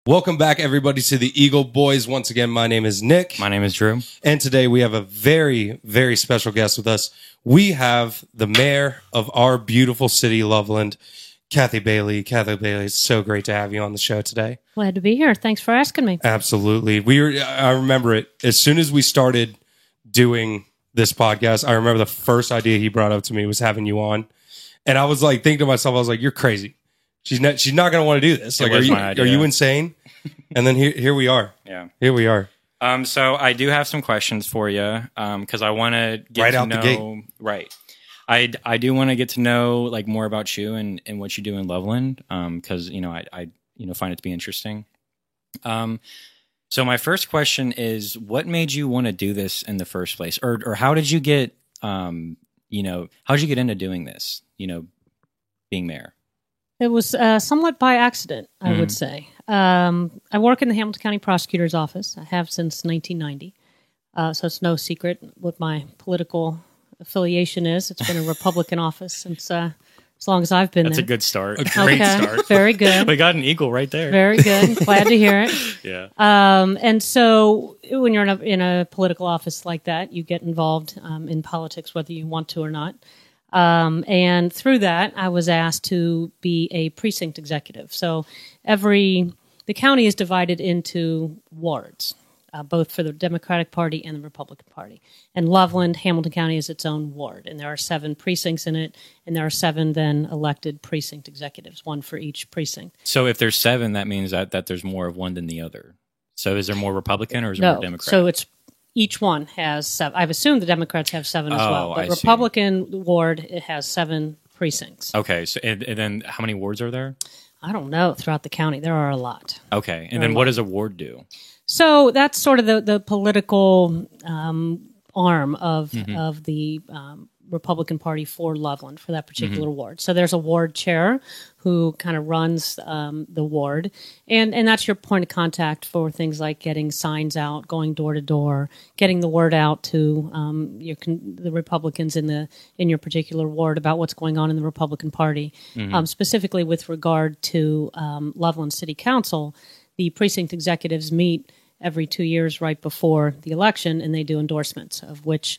Welcome back, everybody, to the Eagle Boys. Once again, my name is Nick. My name is Drew. And today we have a very, very special guest with us. We have the mayor of our beautiful city, Loveland, Kathy Bailey. Kathy Bailey, it's so great to have you on the show today. Glad to be here. Thanks for asking me. Absolutely. I remember it. As soon as we started doing this podcast, I remember the first idea he brought up to me was having you on. And I was like, thinking to myself, I was like, you're crazy. She's not going to want to do this. Like, are you insane? And then here we are. Yeah. Here we are. So I do have some questions for you because I want to get right to out know. The gate. Right. I do want to get to know like more about you and what you do in Loveland because I find it to be interesting. So my first question is, what made you want to do this in the first place, or how did you get how did you get into doing this? Being mayor. It was somewhat by accident, I would say. I work in the Hamilton County Prosecutor's Office. I have since 1990. So it's no secret what my political affiliation is. It's been a Republican office since as long as I've been That's there. a good start. A great start. Very good. We got an eagle right there. Very good. Glad to hear it. Yeah. And so when you're in a political office like that, you get involved in politics whether you want to or not. And through that, I was asked to be a precinct executive. So the county is divided into wards, both for the Democratic Party and the Republican Party. And Loveland, Hamilton County is its own ward. And there are 7 precincts in it. And there are 7 then elected precinct executives, 1 for each precinct. So if there's 7, that means that there's more of one than the other. So is there more Republican or is there more Democrat? So it's each one has 7. I've assumed the Democrats have 7 as well. But Republican ward, it has 7 precincts. Okay. So and then how many wards are there? I don't know. Throughout the county, there are a lot. Okay. And then what does a ward do? So that's sort of the political arm of the Republican Party for Loveland, for that particular ward. So there's a ward chair who kind of runs the ward, and that's your point of contact for things like getting signs out, going door to door, getting the word out to the Republicans in your particular ward about what's going on in the Republican Party. Specifically with regard to Loveland City Council, the precinct executives meet every 2 years right before the election, and they do endorsements of which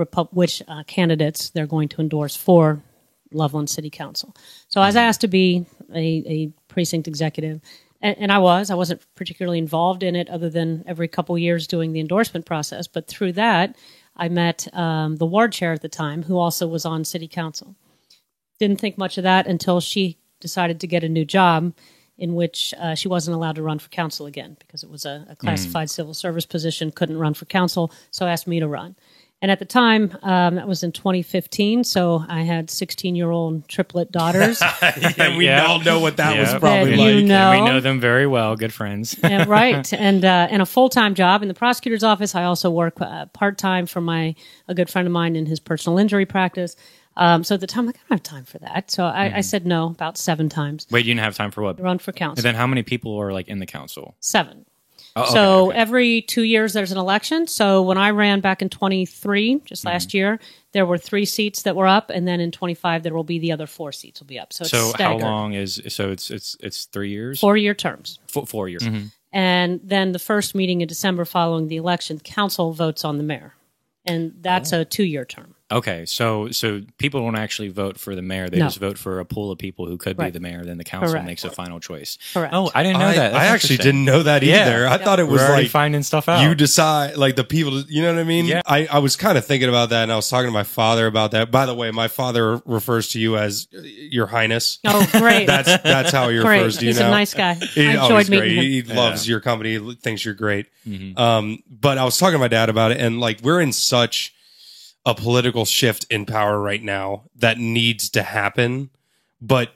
candidates they're going to endorse for Loveland City Council. So I was asked to be a precinct executive, and I wasn't particularly involved in it other than every couple years doing the endorsement process. But through that, I met the ward chair at the time, who also was on City Council. Didn't think much of that until she decided to get a new job in which she wasn't allowed to run for council again because it was a classified civil service position, couldn't run for council, so asked me to run. And at the time, that was in 2015, so I had 16-year-old triplet daughters. And we all know what that was probably that like. you know. And we know them very well, good friends. Yeah, right, and a full-time job in the prosecutor's office. I also work part-time for a good friend of mine in his personal injury practice. So at the time, I don't have time for that. So I said no about 7 times. Wait, you didn't have time for what? To run for council. And then how many people are like in the council? 7. Oh, okay. Every 2 years there's an election. So when I ran back in 23, just last year, there were 3 seats that were up, and then in 25 there will be the other 4 seats will be up. So it's staggered. How long is it's 3 years? 4-year terms. 4 years. And then the first meeting in December following the election, council votes on the mayor, and that's a 2-year term. Okay, so people don't actually vote for the mayor; they just vote for a pool of people who could be the mayor. Then the council makes a final choice. Correct. Oh, I didn't know that. I actually didn't know that either. Yeah. I thought it was We're already like finding stuff out. you decide, like the people. You know what I mean? Yeah. I was kind of thinking about that, and I was talking to my father about that. By the way, my father refers to you as Your Highness. Oh, great! That's how he refers to you He's now. a nice guy. I enjoyed he's meeting great. him. He loves your company. He thinks you're great. But I was talking to my dad about it, and like we're in such a political shift in power right now that needs to happen, but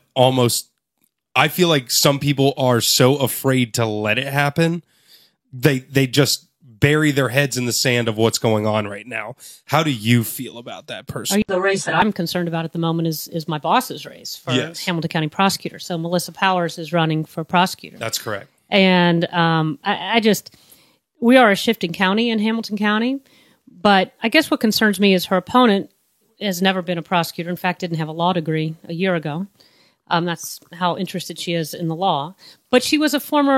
I feel like some people are so afraid to let it happen. They just bury their heads in the sand of what's going on right now. How do you feel about that person? The race that I'm concerned about at the moment is my boss's race for Hamilton County prosecutor. So Melissa Powers is running for prosecutor. That's correct. And we are a shifting county in Hamilton County. But I guess what concerns me is her opponent has never been a prosecutor. In fact, didn't have a law degree a year ago. That's how interested she is in the law. But she was a former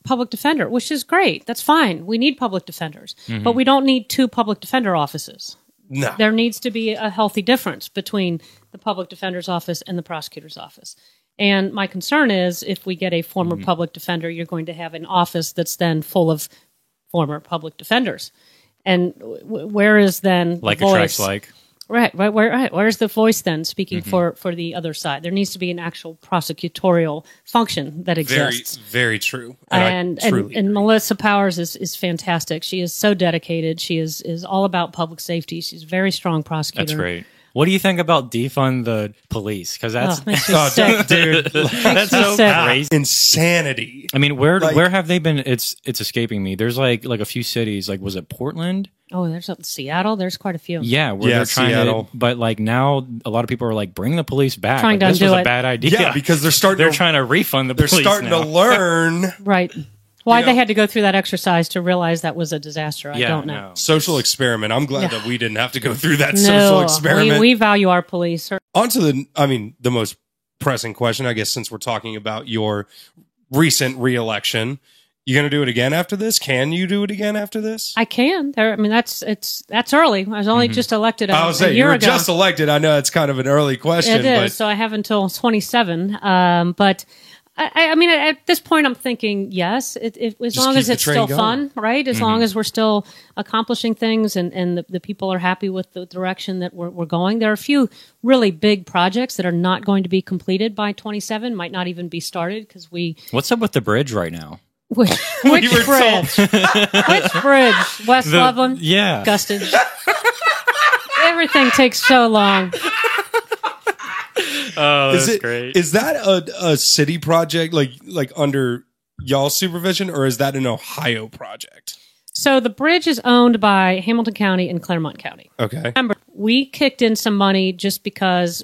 public defender, which is great. That's fine. We need public defenders, but we don't need 2 public defender offices. No. There needs to be a healthy difference between the public defender's office and the prosecutor's office. And my concern is if we get a former public defender, you're going to have an office that's then full of former public defenders. And where is then like the voice? attracts like. Right. Where's the voice then speaking for the other side? There needs to be an actual prosecutorial function that exists. Very true. And Melissa Powers is fantastic. She is so dedicated. She is all about public safety. She's a very strong prosecutor. That's great. What do you think about defund the police? Because that's makes me sick. dude, that's me so sick. crazy. insanity. I mean, where have they been? It's escaping me. There's like a few cities. Like, was it Portland? Oh, there's Seattle. There's quite a few. Yeah, where they're trying Seattle. to. But like now, a lot of people are like, bring the police back. Trying Like, to this undo was it. a bad idea. Yeah, because they're trying to refund the they're police. starting now. to learn. Right. Why You know- they had to go through that exercise to realize that was a disaster, I Yeah, don't know. no. Social experiment. I'm glad that we didn't have to go through that No, social experiment. we value our police. On to the most pressing question, I guess, since we're talking about your recent reelection. You going to do it again after this? Can you do it again after this? I can. That's early. I was only just elected I was a saying, you year were ago. just elected. I know it's kind of an early question, It is. but So I have until 27. But I mean, at this point, I'm thinking yes. As long keep as the it's train still going. fun, right? As long as we're still accomplishing things and the people are happy with the direction that we're going. There are a few really big projects that are not going to be completed by 27. Might not even be started because What's up with the bridge right now? Which were bridge? Which bridge? West Loveland? Yeah. Gustage. Everything takes so long. Oh, is that's it great. is that a city project like under y'all's supervision, or is that an Ohio project? So the bridge is owned by Hamilton County and Claremont County. Okay. Remember, we kicked in some money just because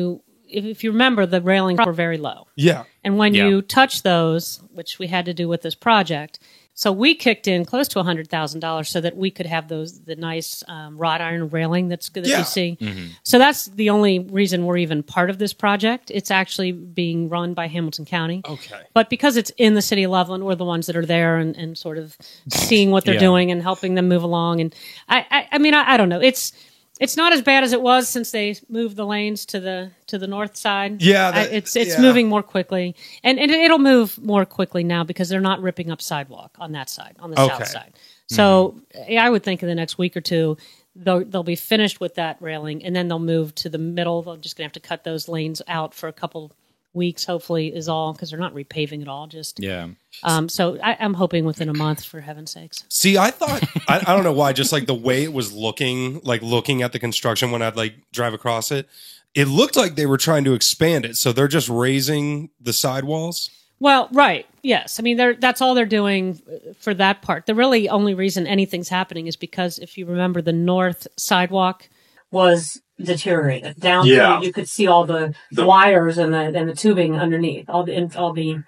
if you remember, the railings were very low. Yeah. And when Yeah. you touch those, which we had to do with this project, so we kicked in close to $100,000 so that we could have the nice wrought iron railing that Yeah. you see. So that's the only reason we're even part of this project. It's actually being run by Hamilton County. Okay. But because it's in the city of Loveland, we're the ones that are there and sort of seeing what they're Yeah. doing and helping them move along. And I mean, I don't know. It's not as bad as it was since they moved the lanes to the north side. Yeah, It's yeah. moving more quickly, and it'll move more quickly now because they're not ripping up sidewalk on that side, on the Okay. south side. So I would think in the next week or two they'll be finished with that railing, and then they'll move to the middle. They're just gonna have to cut those lanes out for a couple weeks, hopefully, is all, because they're not repaving at all. Just Yeah. so I'm hoping within a month, for heaven's sakes. See, I thought I don't know why, just like the way it was looking at the construction when I'd like drive across it, it looked like they were trying to expand it. So they're just raising the sidewalls. Well, right. Yes. I mean, that's all they're doing for that part. The really only reason anything's happening is because if you remember, the north sidewalk was deteriorated down. Yeah. You could see all the wires and the tubing underneath. All the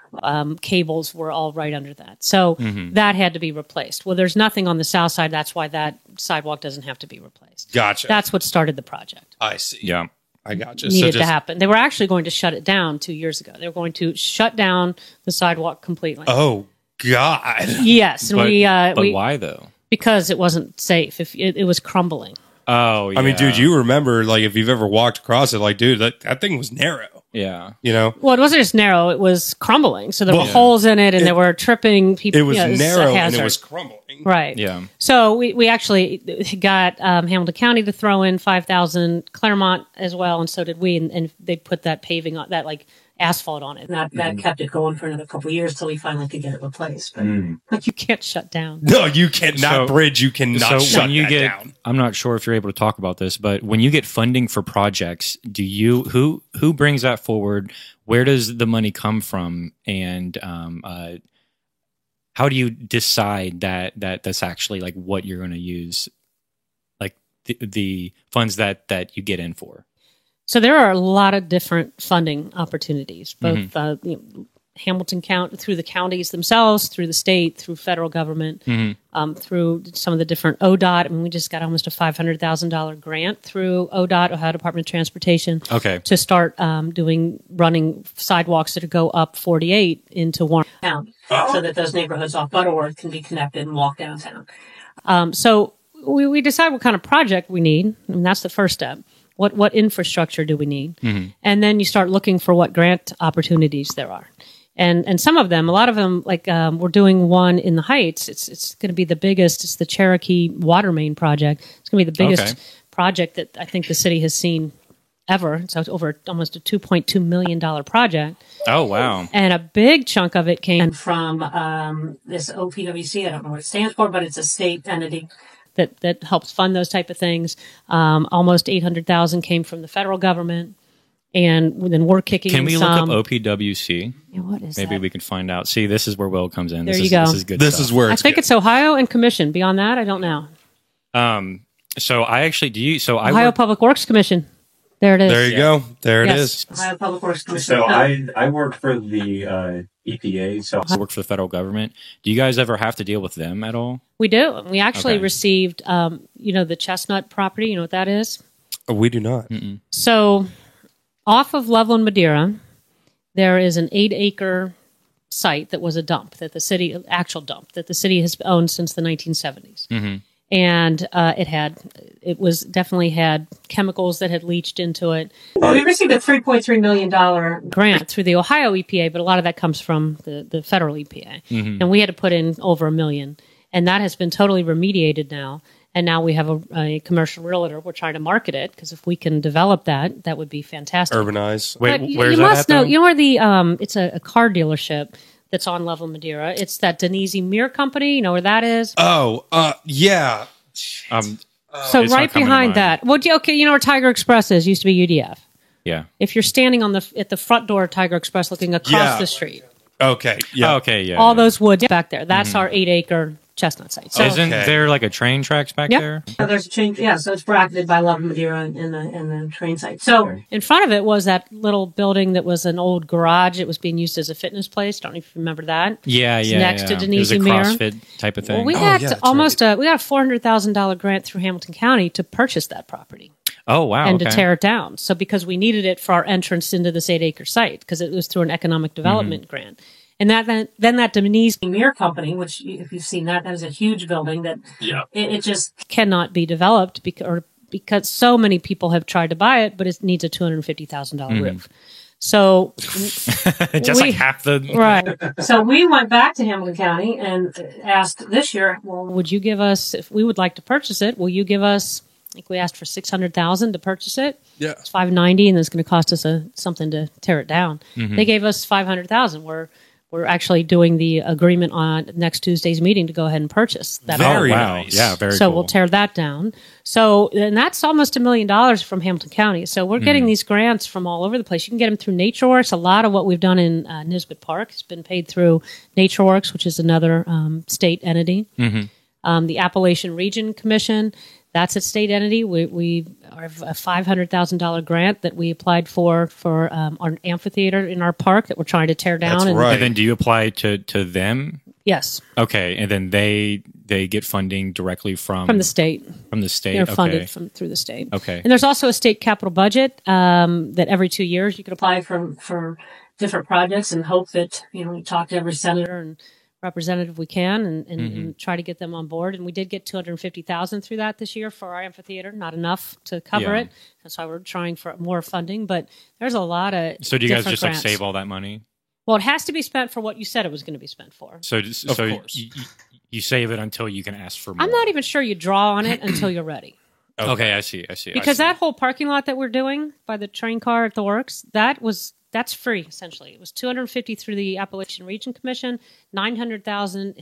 cables were all right under that. So that had to be replaced. Well, there's nothing on the south side. That's why that sidewalk doesn't have to be replaced. Gotcha. That's what started the project. I see. Yeah. I gotcha. Needed so to happen. They were actually going to shut it down 2 years ago. They were going to shut down the sidewalk completely. Oh God. Yes, and But why though? because it wasn't safe. If it was crumbling. Oh, yeah. I mean, dude, you remember, like, if you've ever walked across it, like, dude, that thing was narrow. Yeah. You know, Well, it wasn't just narrow; it was crumbling. So there were Well, holes in it, and there were tripping people. it was a narrow and hazard. it was crumbling. right. Yeah. So we actually got Hamilton County to throw in 5,000, Claremont as well, and so did we. And they put that paving on that, like asphalt on it. And that kept it going for another couple of years till we finally could get it replaced. But But you can't shut down. No, you cannot So- bridge. You cannot shut when you that get, down. I'm not sure if you're able to talk about this, but when you get funding for projects, who brings that forward? Where does the money come from? And how do you decide that that's actually like what you're going to use, like the funds that you get in for? So there are a lot of different funding opportunities, both Hamilton County, through the counties themselves, through the state, through federal government, through some of the different ODOT. I mean, we just got almost a $500,000 grant through ODOT, Ohio Department of Transportation, to start running sidewalks that go up 48 into Warren Town, so that those neighborhoods off Butterworth can be connected and walk downtown. So we decide what kind of project we need, and that's the first step. What infrastructure do we need? And then you start looking for what grant opportunities there are. And some of them, a lot of them, like we're doing one in the Heights. It's going to be the biggest. It's the Cherokee Water Main project. It's going to be the biggest project that I think the city has seen ever. So it's over almost a $2.2 million project. Oh, wow. And a big chunk of it came From this OPWC, I don't know what it stands for, but it's a state entity. that helps fund those type of things. Almost $800,000 came from the federal government. And then we're kicking in some. Can we look up OPWC? Yeah, what is Maybe that? we can find out. See, this is where Will comes in. There you go. This is good This stuff. is where I think it's Ohio and Commission. Beyond that, I don't know. So I actually Ohio Public Works Commission. There it is. There you go. There it Yes. is. Ohio Public Works Commission. So I work for the EPA. So I work for the federal government. Do you guys ever have to deal with them at all? We do. We actually Okay. received, the Chestnut property. You know what that is? We do not. So off of Loveland, Madeira, there is an 8-acre site that was a dump that the city has owned since the 1970s. And it was definitely had chemicals that had leached into it. We received a $3.3 million Grant through the Ohio EPA, but a lot of that comes from the federal EPA. And we had to put in over $1 million. And that has been totally remediated now. And now we have a commercial realtor. We're trying to market it because if we can develop that would be fantastic. Urbanize. Wait, But where's you that must at, know. though? You know where the it's a car dealership that's on Loveland, Madeira. It's that Denise Mir Company. You know where that is? Oh, yeah. So it's not right coming to behind mind. that. Well, okay, you know where Tiger Express is? Used to be UDF. Yeah. If you're standing at the front door of Tiger Express, looking across Yeah. the street, Okay. Yeah. Oh, okay. Yeah. all yeah. those woods back there. That's our 8-acre Chestnut site. So Isn't Okay. there like a train tracks back Yep. there? There's a change. Yeah, so it's bracketed by Love Madeira and the train site. So in front of it was that little building that was an old garage. It was being used as a fitness place. Don't know if you remember that. Yeah, It's yeah. next yeah. to Denise It was a Mir. CrossFit type of thing. Well, we Oh, had yeah, that's almost we got a $400,000 grant through Hamilton County to purchase that property oh, wow. and okay. to tear it down. So because we needed it for our entrance into this 8-acre site because it was through an economic development grant. And then that Denise Mir Company, which if you've seen that is a huge building that it just cannot be developed because so many people have tried to buy it, but it needs a $250,000 roof. So Just like half the. right. So we went back to Hamilton County and asked this year, well, Would you give us, if we would like to purchase it, will you give us, I think we asked for $600,000 to purchase it. Yeah. It's $590 and it's going to cost us something to tear it down. They gave us $500,000. We're actually doing the agreement on next Tuesday's meeting to go ahead and purchase that. Very Oh, wow. nice. Yeah, very So cool. we'll tear that down. So, and that's almost $1 million from Hamilton County. So we're getting these grants from all over the place. You can get them through NatureWorks. A lot of what we've done in Nisbet Park has been paid through NatureWorks, which is another state entity. The Appalachian Region Commission, that's a state entity. We have a $500,000 grant that we applied for our amphitheater in our park that we're trying to tear down. That's and right. And then do you apply to them? Yes, Okay, and then they get funding directly from from the state. From the state. They're Okay. funded through the state. Okay. And there's also a state capital budget that every 2 years you could apply. apply for different projects and hope that, we talk to every senator. And representative we can and try to get them on board. And we did get $250,000 through that this year for our amphitheater. Not enough to cover Yeah. it. That's why we're trying for more funding. But there's a lot of So do you guys different just grants. like save all that money? Well, it has to be spent for what you said it was going to be spent for. So course. you save it until you can ask for more. I'm not even sure you draw on it until you're ready. Okay, I see. Because that whole parking lot that we're doing by the train car at the works, that's free essentially. It was $250,000 through the Appalachian Region Commission, $900,000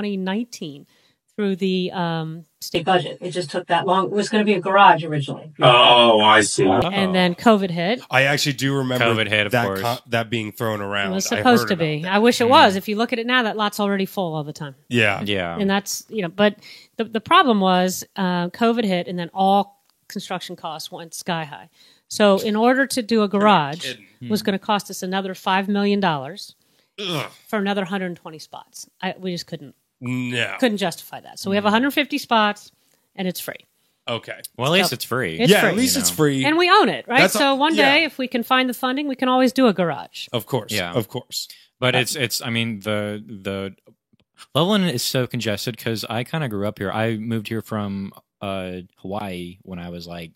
2019 through the State budget. It just took that long. It was going to be a garage originally. Oh, I see. and then COVID hit. I actually do remember COVID hit, of that course. that being thrown around. It was I supposed heard to about be. that. I wish it was. If you look at it now, that lot's already full all the time. Yeah. Yeah. And that's, but the problem was COVID hit and then all construction costs went sky high. So in order to do a garage was going to cost us another $5 million. for another 120 spots. We just couldn't justify that. So we have 150 spots, and it's free. Okay. Well, at least it's free. It's free, at least it's free. and we own it, right? That's so one day, if we can find the funding, we can always do a garage. Of course. Yeah. Of course. But it's. I mean, the Loveland is so congested because I kind of grew up here. I moved here from Hawaii when I was like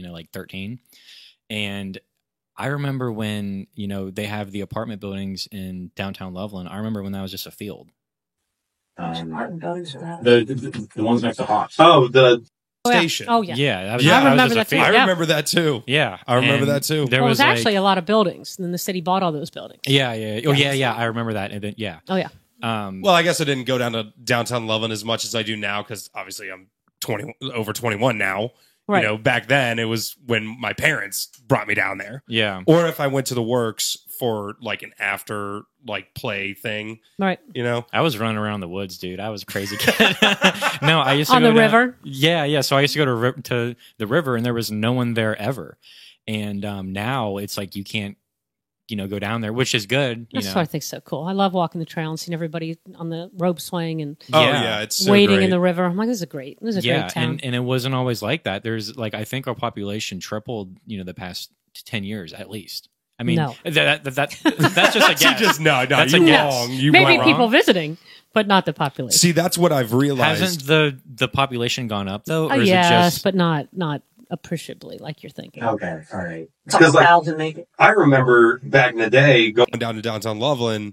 13, and I remember when they have the apartment buildings in downtown Loveland. I remember when that was just a field. Apartment buildings are that. The ones next to Hops. Oh, the Oh, yeah. station. Oh, yeah. Yeah, that was, Yeah, that I was remember just a that too. field. I Yeah. remember that too. Yeah, I remember and that too. There Well, was it was actually a lot of buildings, and then the city bought all those buildings. yeah. Oh yeah. I remember that. And then Oh, yeah. Well, I guess I didn't go down to downtown Loveland as much as I do now because obviously I'm over 21 now. Right. Back then it was when my parents brought me down there. yeah. Or if I went to the works for like an after play thing, Right. I was running around the woods, dude. I was a crazy kid. No, I used to On go the down- river? Yeah. So I used to go to the river, and there was no one there ever. And now it's like you can't, go down there, which is good. That's what I think's so cool. I love walking the trail and seeing everybody on the rope swing and oh Yeah. yeah, it's so wading great. in the river. I'm like, this is great. This is a great town. and it wasn't always like that. There's I think our population tripled, the past 10 years at least. I mean, No. that's just a guess. You just no, That's you a wrong. guess. You Maybe went wrong. people visiting, but not the population. See, that's what I've realized. Hasn't the population gone up though, or is Yes, it just? but not appreciably like you're thinking. Okay, all right. Couple Because thousand maybe. I remember back in the day going down to downtown Loveland,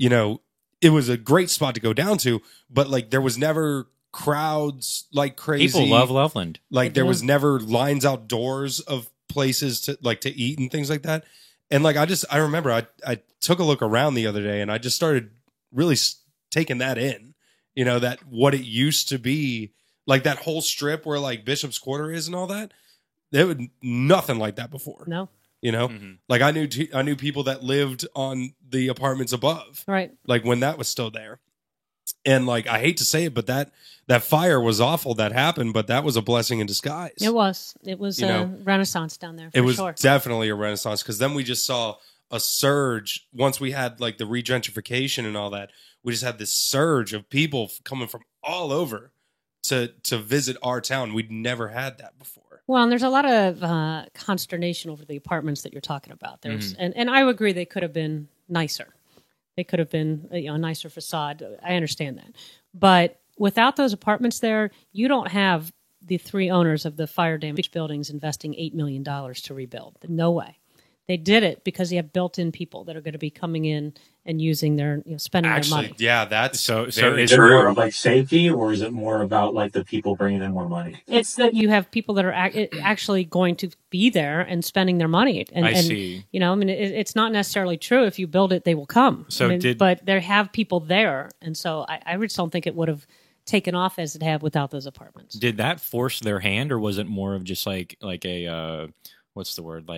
it was a great spot to go down to, but there was never crowds like crazy. People love Loveland. There was never lines outdoors of places to eat and things like that. And I remember I took a look around the other day and I just started really taking that in, that what it used to be, that whole strip where Bishop's Quarter is and all that. There was nothing like that before. No, Mhm. I knew people that lived on the apartments above, right? when that was still there. And I hate to say it, but that fire was awful that happened, but that was a blessing in disguise. It was a renaissance down there. For It was sure. definitely a renaissance because then we just saw a surge once we had the regentrification and all that. We just had this surge of people coming from all over to visit our town. We'd never had that before. Well, and there's a lot of consternation over the apartments that you're talking about. There's and I would agree they could have been nicer. They could have been a nicer facade. I understand that, but without those apartments there, you don't have the three owners of the fire damaged buildings investing $8 million to rebuild. No way. They did it because you have built-in people that are going to be coming in and using their, spending their money. Yeah, that's So very it's Is it true. more of safety, or is it more about the people bringing in more money? It's that you have people that are actually going to be there and spending their money. And, I and, see. It's not necessarily true. If you build it, they will come. So but they have people there. And so I just don't think it would have taken off as it had without those apartments. Did that force their hand, or was it more of just like a what's the word,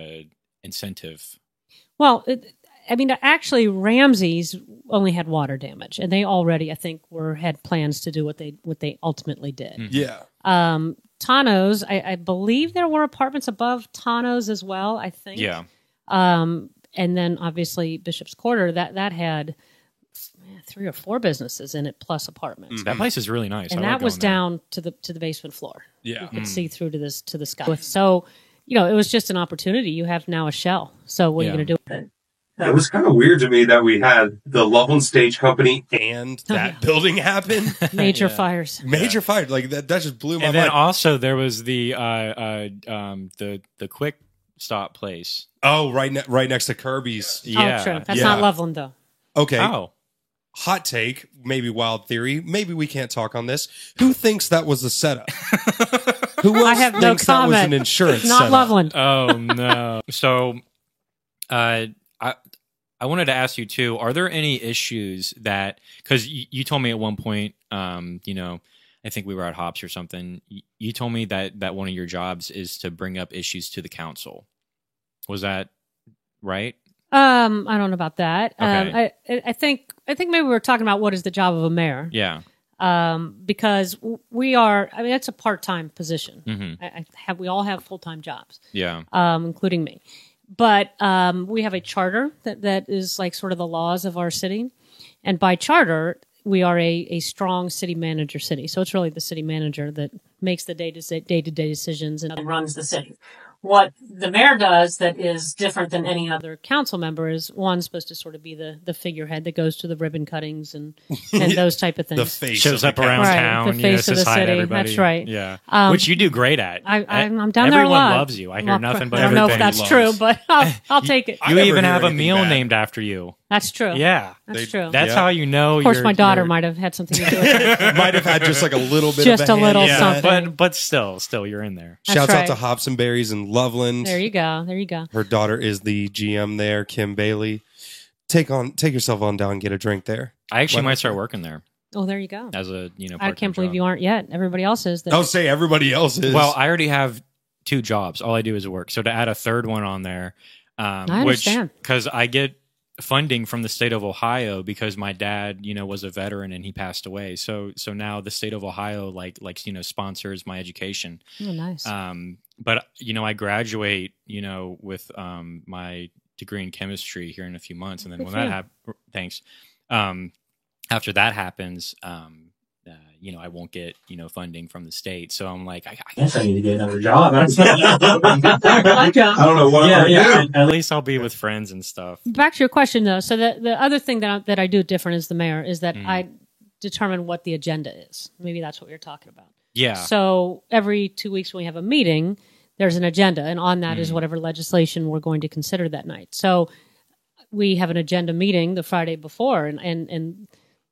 incentive? Well, actually, Ramsey's only had water damage, and they already, I think, had plans to do what they ultimately did. Yeah. Tano's, I believe there were apartments above Tano's as well. I think. Yeah. And then obviously Bishop's Quarter that had 3 or 4 businesses in it plus apartments, That place is really nice. and I like that was going there. down to the basement floor. Yeah. You could see through to the sky. So it was just an opportunity. You have now a shell. So what are you Yeah. going to do? It was kind of weird to me that we had the Loveland Stage Company and that building happen. Major fires. Major fire. That just blew my And then mind. also there was the quick stop place. Oh, right next to Kirby's. Yeah. Oh, true. That's Yeah. not Loveland though. Okay. Oh. Hot take, maybe wild theory. Maybe we can't talk on this. Who thinks that was a setup? Who else I have no thinks that was comment. an insurance It's not setup? Loveland. Oh no. So I wanted to ask you too, are there any issues that, because you told me at one point, I think we were at Hops or something, you told me that one of your jobs is to bring up issues to the council. Was that right? I don't know about that. Okay. I think maybe we were talking about what is the job of a mayor. Yeah. Because we are. I mean, it's a part-time position. Mm-hmm. We all have full-time jobs, Yeah. including me. But we have a charter that is like sort of the laws of our city. And by charter, we are a strong city manager city. So it's really the city manager that makes the day-to-day decisions and runs the city. What the mayor does that is different than any other other council member is one supposed to sort of be the figurehead that goes to the ribbon cuttings and those type of things. The face Shows of up the around Right, town, the face of says the hi to city. everybody. That's right. Yeah, which you do great at. I'm down there a Everyone lot. loves you. I hear Well, nothing but I don't know if everything. that's loves. true, but I'll take it. I You never even hear have a anything meal bad. named after you. That's true. Yeah, That's true. that's Yeah. how you know. Of course, my daughter might have had something to do with it. Might have had just like a little bit Just of a a little hand in Yeah, that. something. but still, you're in there. That's Shouts out right. to Hops and Berries in Loveland. There you go. There you go. Her daughter is the GM there, Kim Bailey. Take yourself on down and get a drink there. I actually Wonderful. might start working there Oh, there you go. as a I part-time can't believe job. you aren't yet. Everybody else is. I'll say everybody else is. Well, I already have 2 jobs. All I do is work. So to add a third one on there, I understand. because I get funding from the state of Ohio because my dad, was a veteran and he passed away. So now the state of Ohio like sponsors my education. Oh, nice. But I graduate, with my degree in chemistry here in a few months, and then Good when for that you. happens, thanks. After that happens, I won't get funding from the state. So I'm like, I guess I need to get another job. I Like, don't know what I'm doing. at least I'll be with friends and stuff. Back to your question, though. So the other thing that I do different as the mayor is that Mm. I determine what the agenda is. Maybe that's what we were talking about. Yeah. So every 2 weeks when we have a meeting, there's an agenda, and on that is Mm. whatever legislation we're going to consider that night. So we have an agenda meeting the Friday before, and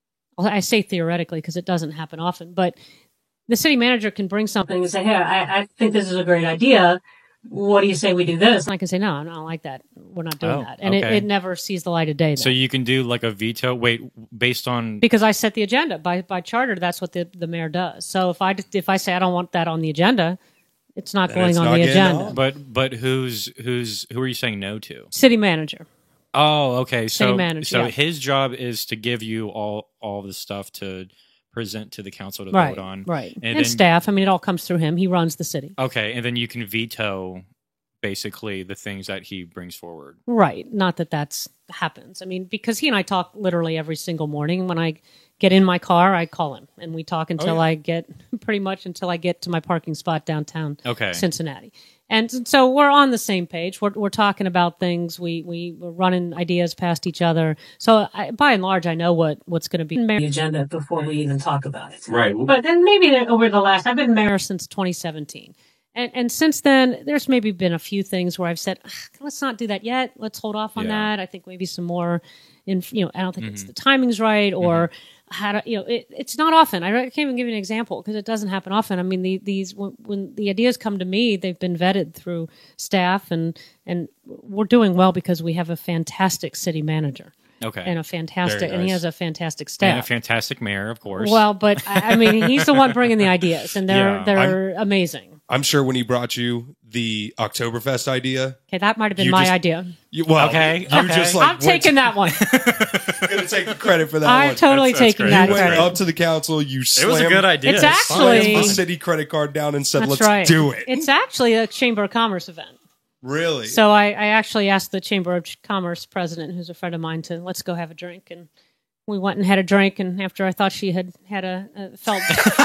I say theoretically because it doesn't happen often, but the city manager can bring something, and say, hey, I think this is a great idea. What do you say we do this? and I can say, no, I don't like that. We're not doing Oh, that. And okay. it never sees the light of day then. So you can do like a veto. Wait, based on Because I set the agenda by charter, that's what the mayor does. So if I say I don't want that on the agenda, it's not Then going it's on not the getting agenda. on. but who are you saying no to? City manager. Oh, okay. City So manager, so yeah. his job is to give you all the stuff to present to the council to Right, vote on. right. And And then- staff. I mean, it all comes through him. He runs the city. Okay, and then you can veto basically the things that he brings forward. Right. Not that that's happens. I mean, because he and I talk literally every single morning. When I get in my car, I call him and we talk until yeah. I get until I get to my parking spot downtown Okay. Cincinnati. And so we're on the same page. We're talking about things. We're running ideas past each other. So by and large, I know what's going to be The agenda before we even talk about it. Right. But then maybe over the last, I've been mayor. mayor since 2017. And since then, there's maybe been a few things where I've said, let's not do that yet. Let's hold off on Yeah. that. I think maybe some more I don't think it's the timing's right or how to, it's not often. I can't even give you an example because it doesn't happen often. I mean, when the ideas come to me, they've been vetted through staff and we're doing well because we have a fantastic city manager Okay. and Very and he nice. has a fantastic and staff. a fantastic mayor, of course. Well, but I mean, he's the one bringing the ideas and Yeah. they're amazing. I'm sure when he brought you the Oktoberfest idea, Okay, that might have been You my just- idea. you Okay, just like I'm taking that one. Gonna take the credit for that I'm one. totally That's taking great. that You went credit. up to the council, you it was a slammed, good idea. It's fine. actually- slammed the city credit card down and said, That's "Let's right. do it." It's actually a Chamber of Commerce event. Really? So I actually asked the Chamber of Commerce president, who's a friend of mine, to let's go have a drink. And we went and had a drink. And after I thought she had felt,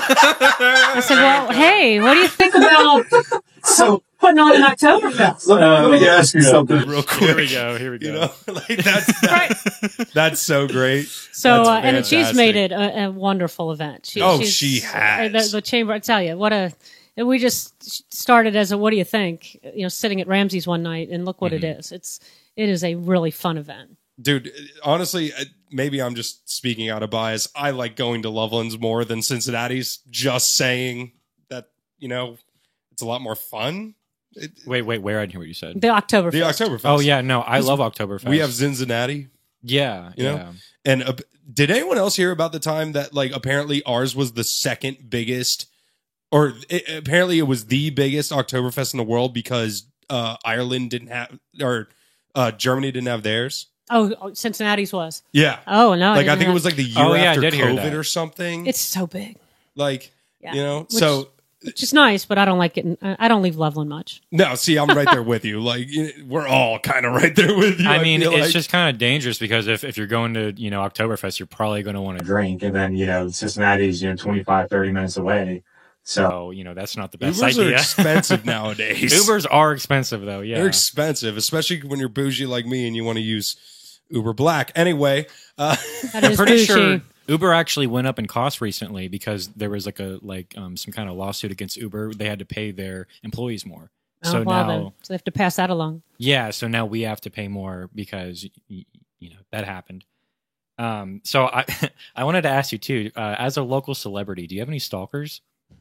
I said, well, hey, what do you think? Think about So, putting on an Oktoberfest. let me ask you something. real Here we quick. go. Here we go. You know, like that's so great. So, That's and she's fantastic. made it a wonderful event. She has. The Chamber, I tell you, we just started as a, what do you think? Sitting at Ramsey's one night and look what it is. It is a really fun event. Dude, honestly, maybe I'm just speaking out of bias. I like going to Loveland's more than Cincinnati's. Just saying that, it's a lot more fun. Wait, where? I didn't hear what you said. The Oktoberfest. The Oktoberfest. Oh yeah, no, I love Oktoberfest. We have Cincinnati. yeah, You know? yeah. And did anyone else hear about the time that, like, apparently ours was the second biggest, or apparently it was the biggest Oktoberfest in the world because Ireland didn't have, or Germany didn't have theirs? Oh, Cincinnati's was. Yeah. Oh, no. Like, I didn't think it know. was like the year Oh, yeah, I after did hear COVID that. or something. It's so big. Like, Yeah. Which- so which is nice, but I don't like it. I don't leave Loveland much. No, see, I'm right there with you. Like, we're all kind of right there with you. I mean, feel it's like. just kind of dangerous because if you're going to, Oktoberfest, you're probably going to want to drink, and then Cincinnati's 25, 30 minutes away. So that's not the best Ubers are idea. expensive nowadays. Ubers are expensive though. Yeah. They're expensive, especially when you're bougie like me and you want to use Uber Black. Anyway, That I'm is pretty bougie. sure Uber actually went up in cost recently because there was some kind of lawsuit against Uber. They had to pay their employees more. Oh, So well, now, then. So they have to pass that along. yeah. So now we have to pay more because that happened. So I I wanted to ask you too, as a local celebrity, do you have any stalkers?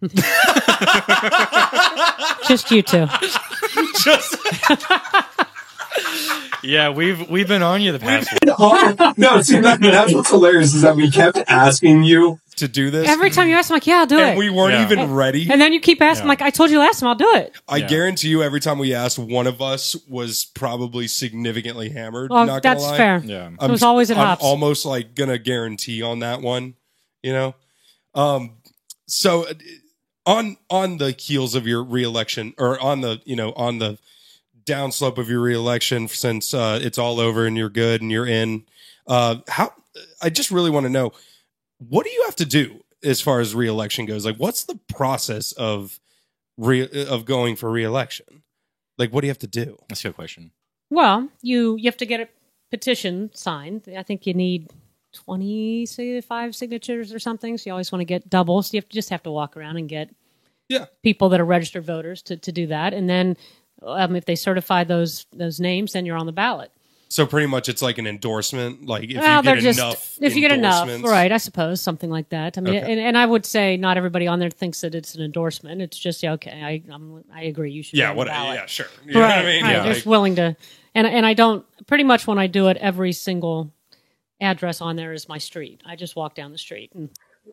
Just you two. Yeah, we've been on you the past. no, see, that's what's hilarious is that we kept asking you. to do this, Every time you ask, I'm like, yeah, I'll do and it. we weren't Yeah. even ready. And then you keep asking, Yeah. like, I told you last time, I'll do it. I Yeah. guarantee you, every time we asked, one of us was probably significantly hammered. Well, not gonna that's lie. fair. Yeah. It was always at I'm Hops. almost like gonna guarantee on that one, So on the heels of your reelection, or on the on the downslope of your reelection, since it's all over and you're good and you're in, how I just really want to know, what do you have to do as far as reelection goes? Like, what's the process of going for reelection? Like, what do you have to do? That's a good question. Well, you have to get a petition signed. I think you need 25 signatures or something. So you always want to get doubles. So you just have to walk around and get people that are registered voters to do that. And then if they certify those names, then you're on the ballot. So pretty much it's like an endorsement. Like, if Well, you they're get just enough if you get enough, endorsements- right? I suppose something like that. I mean, Okay. and I would say not everybody on there thinks that it's an endorsement. It's just okay. I agree. You should. be Yeah, on the ballot. yeah, sure. You know Right, what I mean? right. Yeah, They're just willing to, and I don't. Pretty much when I do it, every single address on there is my street. I just walk down the street, and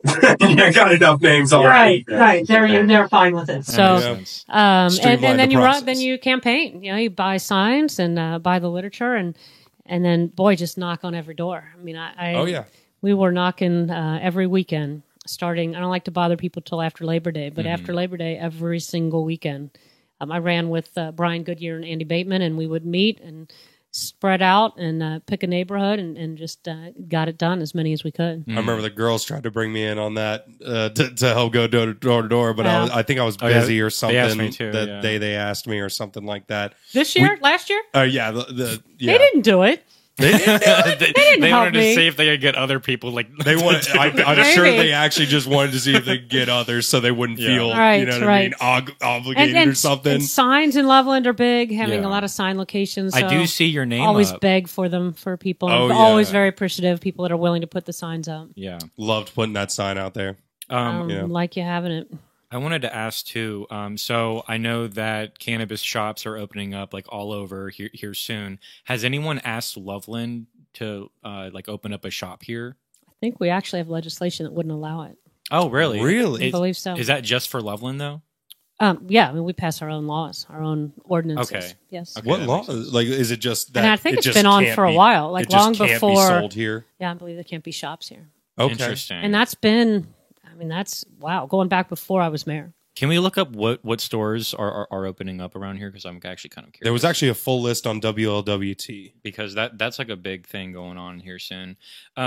I got enough names already. Right. They're fine with it. so That makes sense. and Streamline then the you process. then you campaign. You buy signs and buy the literature, and then boy, just knock on every door. I mean, Oh, yeah. we were knocking every weekend. Starting, I don't like to bother people till after Labor Day, but after Labor Day, every single weekend, I ran with Brian Goodyear and Andy Bateman, and we would meet and spread out and pick a neighborhood and just got it done, as many as we could. I remember the girls tried to bring me in on that to help go door to door, but Yeah. I think I was Oh, yeah. busy or They something asked me too, that yeah. they asked me or something like that. This year, last year, Yeah, they didn't do it. They didn't. they help wanted to me. see if they could get other people like They wanted. I'm Maybe. sure they actually just wanted to see if they could get others, so they wouldn't Yeah. feel, Right, you know what right. I mean, obligated or something. And signs in Loveland are big, having Yeah. a lot of sign locations. I so do see your name always up. beg for them for people. Oh, I'm yeah. always very appreciative of people that are willing to put the signs up. Yeah. Loved putting that sign out there. Yeah. Like you having it. I wanted to ask too. So I know that cannabis shops are opening up like all over here soon. Has anyone asked Loveland to like open up a shop here? I think we actually have legislation that wouldn't allow it. Oh, really? Really? I believe so. Is that just for Loveland though? Yeah, I mean, we pass our own laws, our own ordinances. Okay. Yes. Okay. What that law? makes sense. Like, is it just that? And I think it it's just been on can't for a be- while, like it just long can't be before. sold here. Yeah, I believe there can't be shops here. Okay. Interesting. And that's been, I mean, that's, wow, going back before I was mayor. Can we look up what stores are opening up around here? Because I'm actually kind of curious. There was actually a full list on WLWT. because that's like a big thing going on here soon.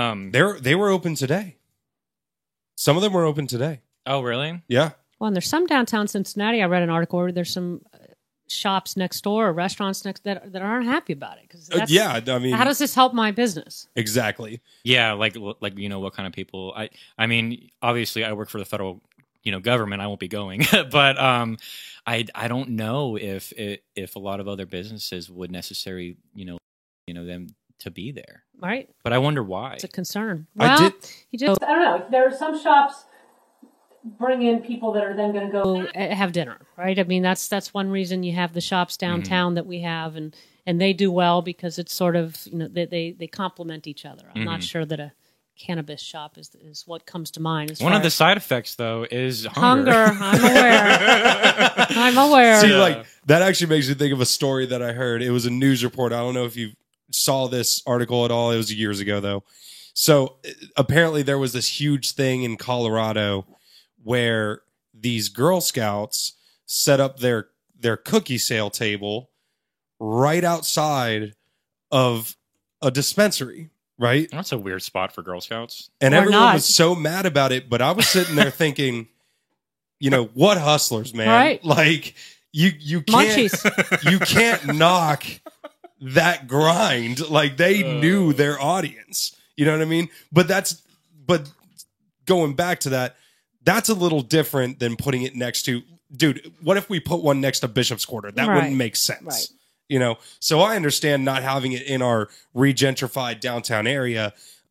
They were open today. Some of them were open today. Oh, really? Yeah. Well, and there's some downtown Cincinnati. I read an article where there's some shops next door or restaurants next that aren't happy about it. Because Yeah. I mean, how does this help my business? exactly. Yeah, like what kind of people? I mean, obviously, I work for the federal government. I won't be going, but I don't know if a lot of other businesses would necessarily them to be there. Right? But I wonder why. It's a concern. I Well, did- you just, I don't know. There are some shops bring in people that are then going to go. have dinner, right? I mean, that's one reason you have the shops downtown that we have, and they do well because it's sort of they complement each other. I'm not sure that a cannabis shop is what comes to mind. As One far of the as side effects, though, is hunger. I'm aware. I'm aware. See, like, that actually makes me think of a story that I heard. It was a news report. I don't know if you saw this article at all. It was years ago, though. So apparently there was this huge thing in Colorado where these Girl Scouts set up their cookie sale table right outside of a dispensary, right? That's a weird spot for Girl Scouts. And Or everyone not. was so mad about it, but I was sitting there thinking, what hustlers, man? Right. Like you can't Munchies. you can't knock that grind. Like they knew their audience. You know what I mean? But going back to that, that's a little different than putting it next to, dude, what if we put one next to Bishop's Quarter? That Right. wouldn't make sense. Right. So I understand not having it in our regentrified downtown area.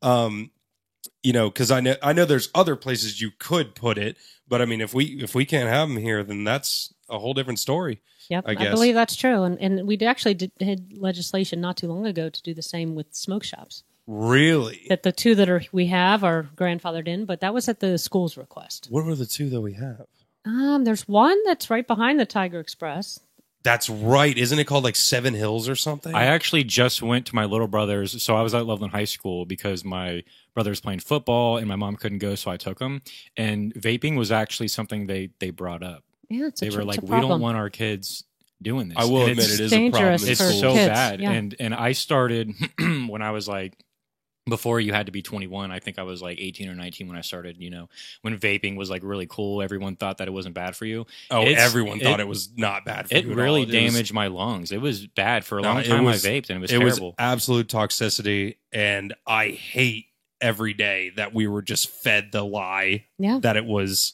Because I know there's other places you could put it, but I mean, if we can't have them here, then that's a whole different story. Yep, I guess. believe that's true. And we actually had legislation not too long ago to do the same with smoke shops. Really? That the two that we have are grandfathered in, but that was at the school's request. What were the two that we have? There's one that's right behind the Tiger Express. That's right. Isn't it called like Seven Hills or something? I actually just went to my little brother's. So I was at Loveland High School because my brother's playing football and my mom couldn't go, so I took him. And vaping was actually something they brought up. Yeah, They were like, it's a we problem. don't want our kids doing this. I will And admit it's- it is a problem. dangerous in It's for schools. so kids, bad. yeah. And I started when I was like, before you had to be 21, I think I was like 18 or 19 when I started, when vaping was like really cool. Everyone thought that it wasn't bad for you. Oh, It's- everyone thought it was not bad for It you at really all. damaged my lungs. It was bad for a long it time. was- I vaped and it was It was terrible. absolute toxicity, and I hate every day that we were just fed the lie Yeah. that it was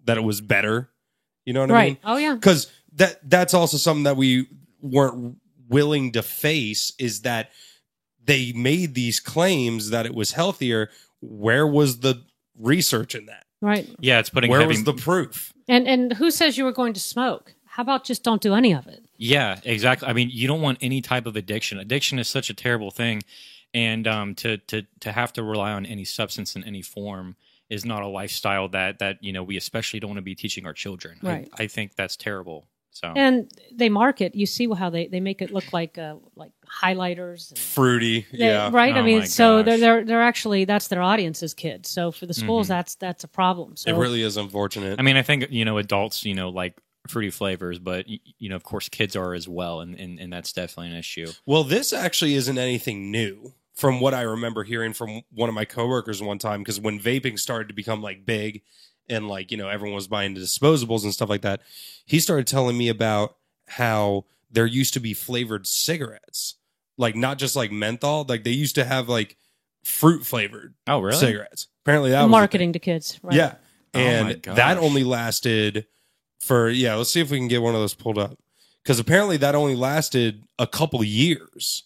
better. You know what I Right. mean? Oh, yeah. Because that's also something that we weren't willing to face, is that they made these claims that it was healthier. Where was the research in that? Right. Yeah, it's putting Where heavy. was the proof? And who says you were going to smoke? How about just don't do any of it? Yeah, exactly. I mean, you don't want any type of addiction. Addiction is such a terrible thing, and to have to rely on any substance in any form is not a lifestyle that we especially don't want to be teaching our children. Right. I think that's terrible. So And they market. You see how they make it look like highlighters. And Fruity. Yeah. Right. Oh I mean, my so gosh. they're actually, that's their audience is kids. So for the schools, that's a problem. So It really is unfortunate. I mean, I think adults like fruity flavors, but of course kids are as well, and that's definitely an issue. Well, this actually isn't anything new from what I remember hearing from one of my coworkers one time, because when vaping started to become like big and like, everyone was buying the disposables and stuff like that, he started telling me about how there used to be flavored cigarettes, like not just like menthol, like they used to have like fruit flavored Oh, really? cigarettes. Apparently that was marketing to kids. Right. Yeah. Oh, my And gosh. that only lasted for, let's see if we can get one of those pulled up. Because apparently that only lasted a couple years.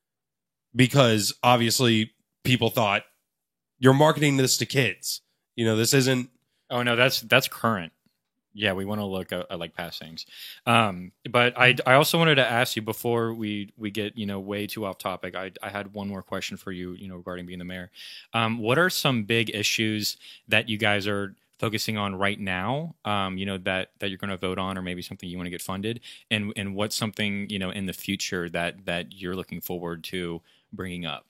Because obviously people thought, you're marketing this to kids. This isn't. Oh no, that's current. Yeah, we want to look at like past things. But I also wanted to ask you before we get way too off topic. I had one more question for you regarding being the mayor. What are some big issues that you guys are focusing on right now? That you're going to vote on, or maybe something you want to get funded, and what's something in the future that you're looking forward to bringing up?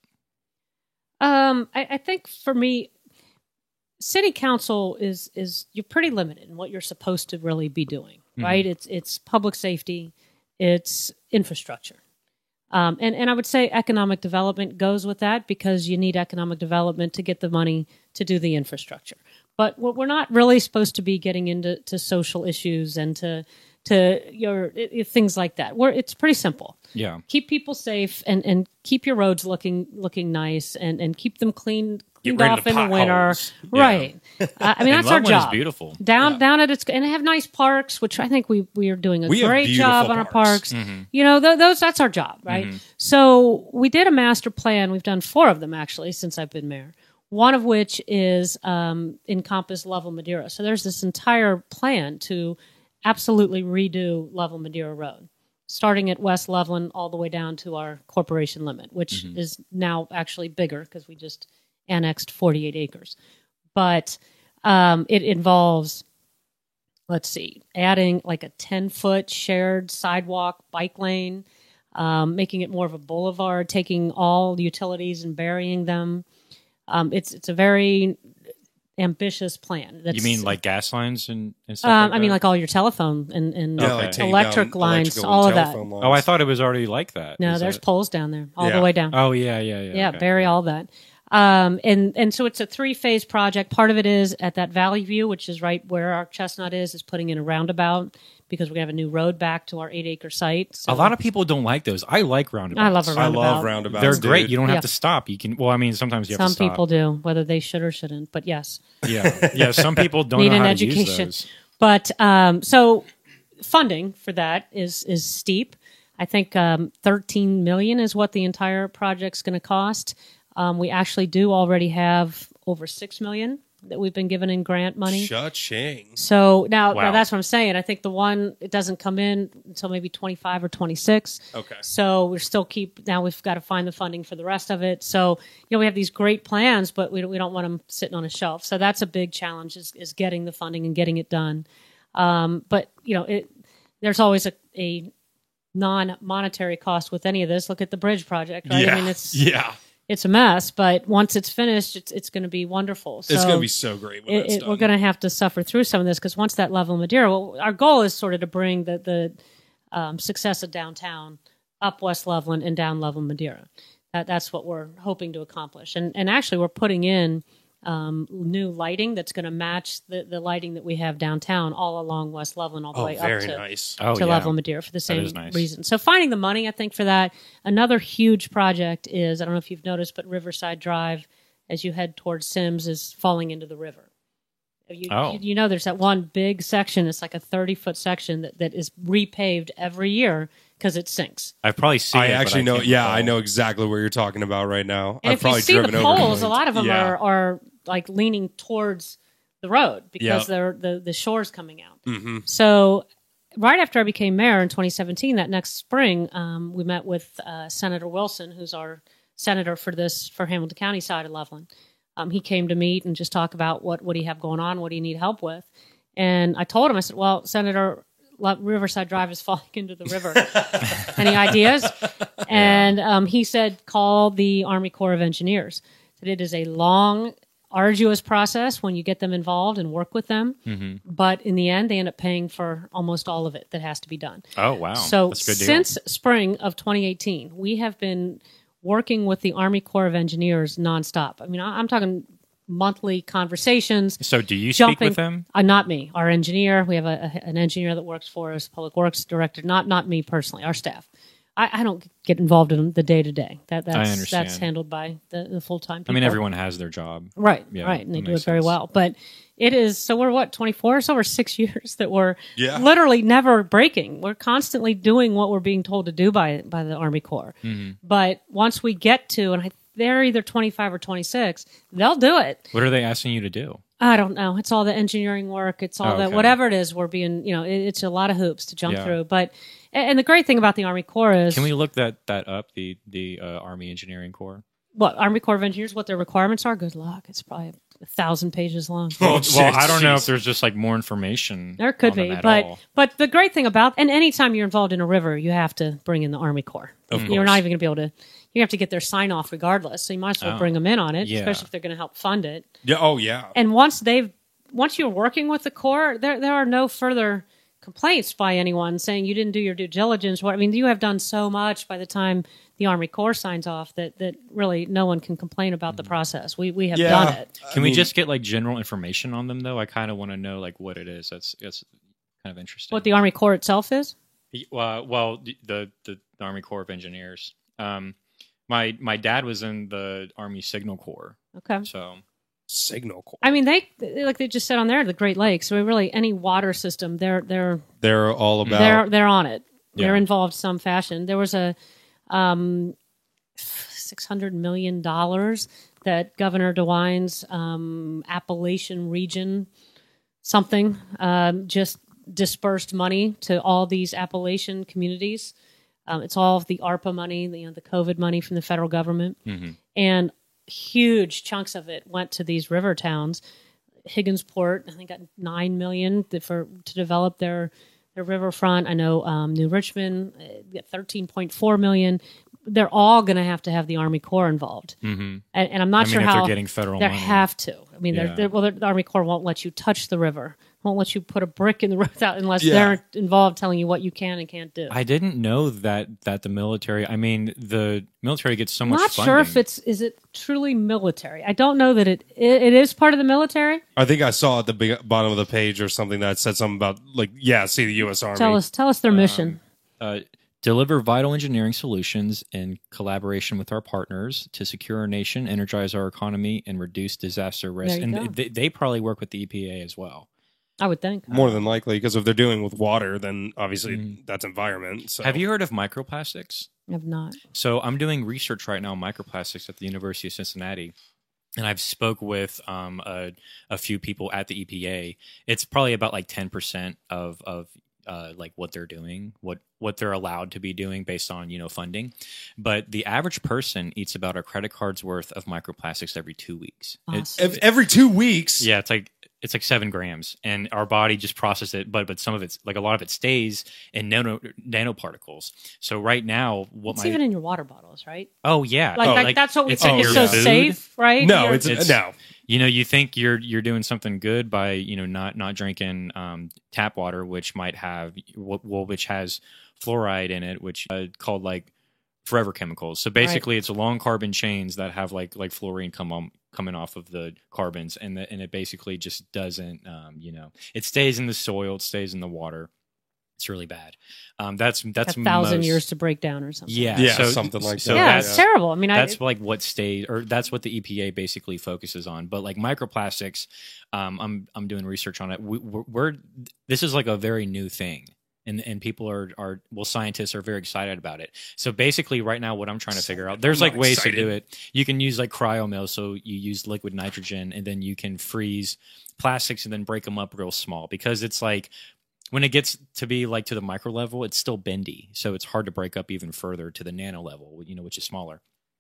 I think for me, city council is you're pretty limited in what you're supposed to really be doing, right? It's public safety, it's infrastructure. And I would say economic development goes with that, because you need economic development to get the money to do the infrastructure. But we're not really supposed to be getting into social issues and to your things like that. It's pretty simple. Yeah. Keep people safe and keep your roads looking nice and keep them cleaned Get rid of off the in the winter. potholes. Yeah. Right. I mean, that's our Loveland job. is beautiful. Down at its, and have nice parks, which I think we are doing a We have great beautiful job on our parks. parks. Those that's our job, right? So we did a master plan. We've done 4 of them actually since I've been mayor. One of which is encompass Level Madeira. So there's this entire plan to absolutely redo Level Madeira Road, starting at West Loveland all the way down to our corporation limit, which is now actually bigger because we just annexed 48 acres. But it involves, let's see, adding like a 10-foot shared sidewalk bike lane, making it more of a boulevard, taking all utilities and burying them. It's a very ambitious plan. You mean like gas lines and stuff like I mean, that? like all your telephone and Yeah, like taking electric down lines, electrical all and of that. telephone lines. Oh, I thought it was already like that. No, Is there's that- poles down there, all Yeah. the way down. Oh, yeah. Yeah, Okay. bury all that. And so it's a 3-phase project. Part of it is at that Valley View, which is right where our Chestnut is putting in a roundabout because we're going to have a new road back to our 8-acre site. So A lot of people don't like those. I like roundabouts. I love a I roundabout. love roundabouts. They're great. dude. You don't Yeah. have to stop. You can. Well, I mean, sometimes you have Some to stop. people do, whether they should or shouldn't. But yes, Yeah. Some people don't need know an how education. to use those. But so funding for that is steep. I think 13 million is what the entire project's going to cost. We actually do already have over 6 million that we've been given in grant money. Cha-ching. So now Wow. that's what I'm saying. I think the one, it doesn't come in until maybe 25 or 26. Okay. So we're still now we've got to find the funding for the rest of it. So, we have these great plans, but we don't want them sitting on a shelf. So that's a big challenge is getting the funding and getting it done. But, there's always a non-monetary cost with any of this. Look at the bridge project, right? Yeah. I mean, it's yeah. it's a mess, but once it's finished, it's going to be wonderful. So It's going to be so great when it's done. we're going to have to suffer through some of this because once that level of Madeira, our goal is sort of to bring the success of downtown up West Loveland and down Loveland Madeira. That's what we're hoping to accomplish. And actually, we're putting in new lighting that's going to match the lighting that we have downtown all along West Loveland, all the way up very to nice. Oh, to yeah. Loveland Madeira for the same is nice. reason. So finding the money, I think, for that. Another huge project is, I don't know if you've noticed, but Riverside Drive, as you head towards Sims, is falling into the river. You know there's that one big section, it's like a 30-foot section that is repaved every year because it sinks. I've probably seen I it. actually but know. can't Yeah, recall. I know exactly what you're talking about right now. And I've if you probably see the driven over poles, them. a lot of them Yeah. are like leaning towards the road because they're the shore's coming out. Mm-hmm. So right after I became mayor in 2017, that next spring, we met with Senator Wilson, who's our senator for Hamilton County side of Loveland. He came to meet and just talk about what do you have going on, what do you need help with. And I told him, I said, well, Senator, Riverside Drive is falling into the river. Any ideas? And he said, call the Army Corps of Engineers. That it is a long, arduous process when you get them involved and work with them. Mm-hmm. But in the end, they end up paying for almost all of it that has to be done. Oh, wow. So That's a good deal. since spring of 2018, we have been working with the Army Corps of Engineers nonstop. I mean, I'm talking monthly conversations. So do you speak Jumping, with them? Not me. Our engineer. We have an engineer that works for us, public works director. Not me personally. Our staff. I don't get involved in the day to day. That's understand. that's handled by the full time people. I mean, everyone has their job. Right, Yeah, right, and they that do it makes very sense. well. But it is so we're 24, so over 6 years that we're Yeah. literally never breaking. We're constantly doing what we're being told to do by the Army Corps. Mm-hmm. But once we get to, and they're either 25 or 26, they'll do it. What are they asking you to do? I don't know. It's all the engineering work. It's all okay. the whatever it is. We're being, it's a lot of hoops to jump Yeah. through. But and the great thing about the Army Corps is Can we look that up? The Army Engineering Corps. what Army Corps of Engineers, what their requirements are. Good luck. It's probably 1,000 pages long. Oh, Well, I don't know jeez. if there's just like more information. There could on them be, at all. but the great thing about, and anytime you're involved in a river, you have to bring in the Army Corps. Of You're course. not even going to be able to. You have to get their sign off regardless. So you might as well bring them in on it, Yeah. especially if they're going to help fund it. Yeah. Oh, yeah. And once you're working with the Corps, there are no further complaints by anyone saying you didn't do your due diligence. I mean, you have done so much by the time the Army Corps signs off that really no one can complain about the process. We have Yeah. done it. Can we just get like general information on them though? I kind of want to know like what it is. That's kind of interesting. What the Army Corps itself is? Well, the Army Corps of Engineers. My dad was in the Army Signal Corps, Okay. so Signal Corps. I mean, they like they just said on there, the Great Lakes. So really, any water system, they're They're all about. they're on it. They're Yeah. involved some fashion. There was a $600 million that Governor DeWine's Appalachian region something just dispersed money to all these Appalachian communities. It's all the ARPA money, the COVID money from the federal government, and huge chunks of it went to these river towns. Higginsport, I think, got $9 million to develop their riverfront. I know New Richmond got $13.4 million. they're all going to have the Army Corps involved. And I'm not sure if how they're getting federal they money. have to. I mean, Yeah. the Army Corps won't let you touch the river, won't let you put a brick in the river unless Yeah. they're involved telling you what you can and can't do. I didn't know that the military. I mean, the military gets so much. Not funding. sure if is it truly military. I don't know that it is part of the military. I think I saw at the bottom of the page or something that said something about like, see the U.S. Army. Tell us their mission. Deliver vital engineering solutions in collaboration with our partners to secure our nation, energize our economy, and reduce disaster risk. There you And go. they probably work with the EPA as well. I would think. More than likely, because if they're doing with water, then obviously that's environment. So. Have you heard of microplastics? I've not. So I'm doing research right now on microplastics at the University of Cincinnati, and I've spoke with a few people at the EPA. It's probably about like 10% of like what they're doing, what they're allowed to be doing based on funding. But the average person eats about a credit card's worth of microplastics every 2 weeks. Awesome. Every 2 weeks? Yeah, it's like 7 grams, and our body just processes it. But some of it's like a lot of it stays in nanoparticles. So right now, It's even in your water bottles, right? oh yeah, Like that's what we it's in think is your so food. safe, right? No, You're- no. You think you're doing something good by not drinking tap water, which might have which has fluoride in it, which called like forever chemicals. So basically, it's long carbon chains that have like fluorine coming off of the carbons, and it basically just doesn't it stays in the soil, it stays in the water. It's really bad. That's 1,000 years to break down or something. Yeah, something like so that. Yeah, that's- it's terrible. I mean, that's like what stays, or that's what the EPA basically focuses on. But like microplastics, I'm doing research on it. This is like a very new thing, and people are scientists are very excited about it. So basically, right now, what I'm trying to figure out, there's I'm like not ways excited. to do it. You can use like cryomill, so you use liquid nitrogen, and then you can freeze plastics and then break them up real small, because it's like, when it gets to be like to the micro level, it's still bendy. So it's hard to break up even further to the nano level, which is smaller.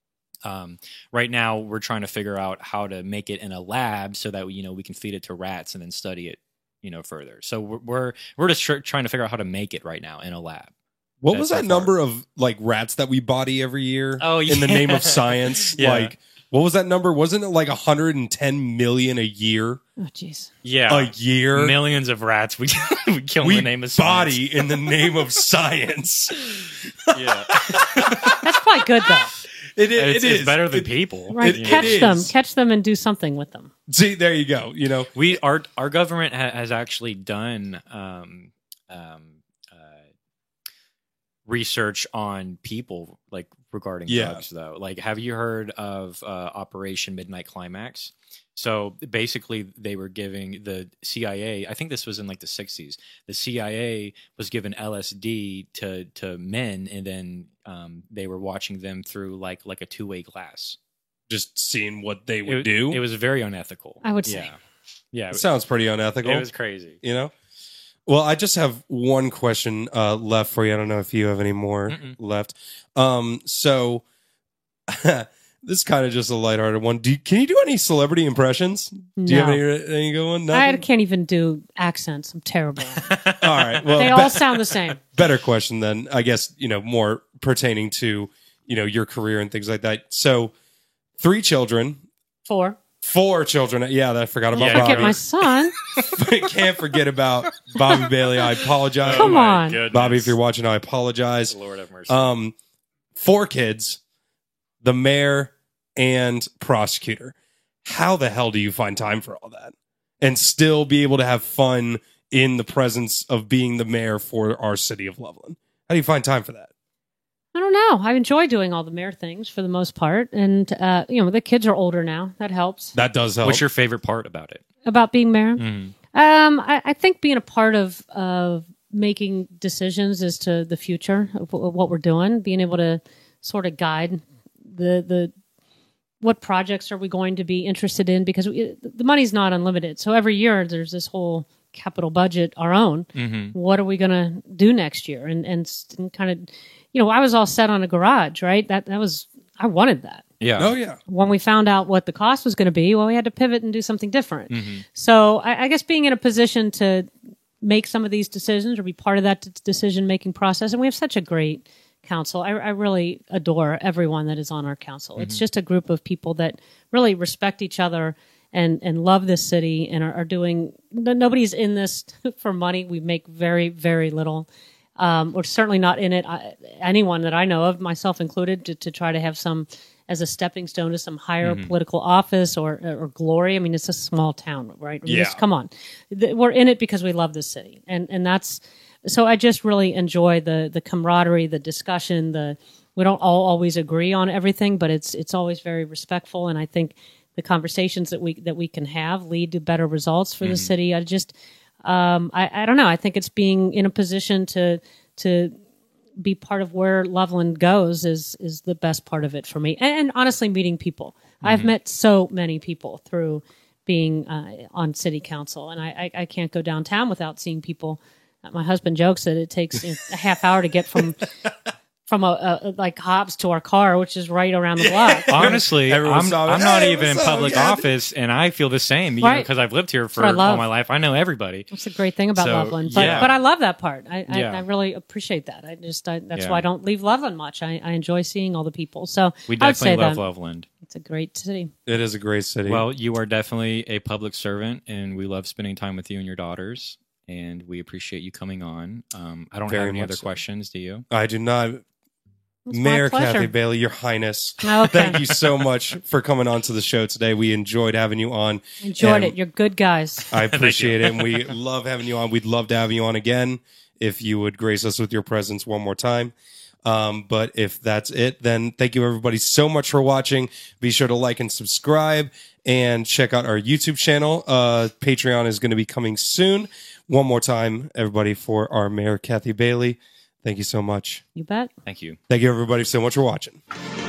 Right now, we're trying to figure out how to make it in a lab so that we can feed it to rats and then study it, further. So we're just trying to figure out how to make it right now in a lab. What was so that far. number of like rats that we body every year? Oh, in the yeah. name of science. Yeah. Like, what was that number? Wasn't it like 110 million a year? Oh, jeez. Yeah, A year? millions of rats we kill We in the name of body science. in the name of science. Yeah, That's probably good though. it's better than people. Right? It Catch them, and do something with them. See, there you go. Our government has actually done research on people, like regarding drugs, though. Like, have you heard of Operation Midnight Climax? So basically, they were giving the CIA. I think this was in like the 60s. The CIA was given LSD to men, and then they were watching them through like a two-way glass. Just seeing what they would do. It was very unethical, I would say. Yeah, It sounds pretty unethical. it was crazy. Well, I just have one question left for you. I don't know if you have any more left. So this is kind of just a lighthearted one. Can you do any celebrity impressions? Do you have any good one? I Nothing? can't even do accents. I'm terrible. All right. Well, They all sound the same. better question then, I guess, more pertaining to, your career and things like that. So 3 children, 4. 4 children. Yeah, I forgot about Yeah, Forget Bobby. my son. Can't forget about Bobby Bailey. I apologize. Come on. Goodness. Bobby, if you're watching, I apologize. Lord have mercy. 4 kids, the mayor and prosecutor. How the hell do you find time for all that and still be able to have fun in the presence of being the mayor for our city of Loveland? How do you find time for that? I don't know. I enjoy doing all the mayor things for the most part, and the kids are older now. That helps. That does help. What's your favorite part about it? About being mayor, Mhm. I think being a part of making decisions as to the future of what we're doing, being able to sort of guide the what projects are we going to be interested in, because the money's not unlimited. So every year there's this whole capital budget, our own. Mm-hmm. What are we going to do next year? And kind of, I was all set on a garage, right? That was, I wanted that. Yeah. Oh, yeah. When we found out what the cost was going to be, well, we had to pivot and do something different. Mm-hmm. So I guess being in a position to make some of these decisions or be part of that decision-making process, and we have such a great council. I really adore everyone that is on our council. It's just a group of people that really respect each other and love this city and are doing. Nobody's in this for money. We make very, very little. We're certainly not in it. Anyone that I know of, myself included, to try to have some as a stepping stone to some higher political office or glory. I mean, it's a small town, right? Yeah. Come on. We're in it because we love this city. And that's, so I just really enjoy the camaraderie, the discussion, we don't all always agree on everything, but it's always very respectful. And I think the conversations that we can have lead to better results for the city. I just, I don't know. I think it's being in a position to be part of where Loveland goes is the best part of it for me. And honestly, meeting people. I've met so many people through being on city council, and I can't go downtown without seeing people. My husband jokes that it takes a half hour to get from a like Hobbs to our car, which is right around the block. Honestly, I'm not even in public God? office, and I feel the same, Right. because I've lived here for all my life. I know everybody. That's a great thing about So, Loveland. But, yeah. but I love that part. I Yeah. really appreciate that. That's Yeah. why I don't leave Loveland much. I enjoy seeing all the people. So We I would say definitely love that Loveland. it's a great city. It is a great city. Well, you are definitely a public servant, and we love spending time with you and your daughters, and we appreciate you coming on. I don't Very have any much other so. questions. Do you? I do not. It's my Mayor pleasure. Kathy Bailey, Your Highness, Okay. thank you so much for coming on to the show today. We enjoyed having you on. Enjoyed And it. You're good guys. I appreciate it, and we love having you on. We'd love to have you on again if you would grace us with your presence one more time. But if that's it, then thank you everybody so much for watching. Be sure to like and subscribe and check out our YouTube channel. Patreon is going to be coming soon. One more time, everybody, for our Mayor Kathy Bailey. Thank you so much. You bet. Thank you. Thank you everybody so much for watching.